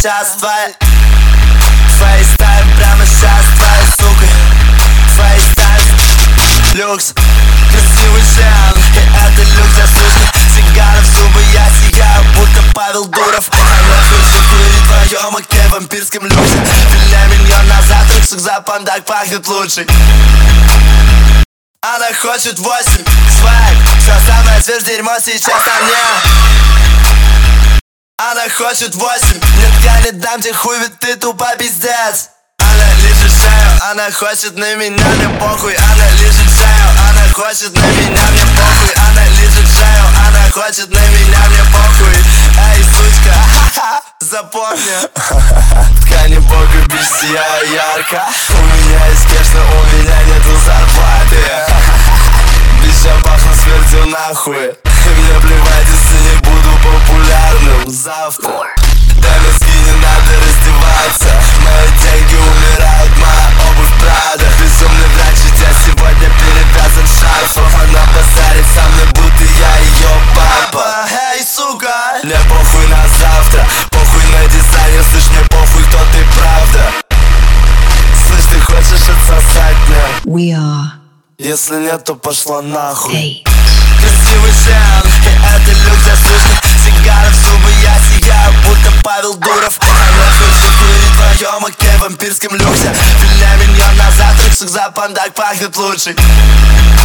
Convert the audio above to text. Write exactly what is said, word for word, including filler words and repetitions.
сейчас твоя. Фейстайм прямо сейчас твоя сука. Фейстайм, люкс, красивый жан, и это люкс заслуженный. Сигара в зубы, я сияю, будто Павел Дуров. Она хочет курить в твоем окне в вампирском люксе. Филе миньон на завтрак, сукзапан так пахнет лучший. Она хочет восемь, свайп, все самое свежее дерьмо сейчас на мне. Она хочет восемь, нет, я не дам тебе хуй, ведь ты тупо пиздец. Она лежит шею, она хочет на меня, мне похуй. Она лежит шею, она хочет на меня, мне похуй. Она лежит шею, она хочет на меня, мне похуй. Эй, сучка, ха-ха, запомни. Ткани бога, бич, сияю ярко. У меня есть кэш, но у меня нету зарплаты. Бич, я пахну смертью нахуй. Мне плевать, если не буду популярным завтра. Дай мозги, не надо раздеваться. Мои деньги умирают, моя обувь Прада. Безумный врач, ведь я сегодня перевязан шарфом. Она базарит со мной, будто я ее папа. Эй, сука, мне похуй на завтра, похуй на дизайнер, слышь, мне похуй, кто ты правда. Слышь, ты хочешь отсосать мне? We are. Если нет, то пошла нахуй. Hey. Красивый жан, и это люкс заслуженный. Сигара в зубы, я сияю, будто Павел Дуров. Она хочет курить в твоем окне в вампирском люксе. Филе миньон на завтрак, сукзапан так пахнет лучший.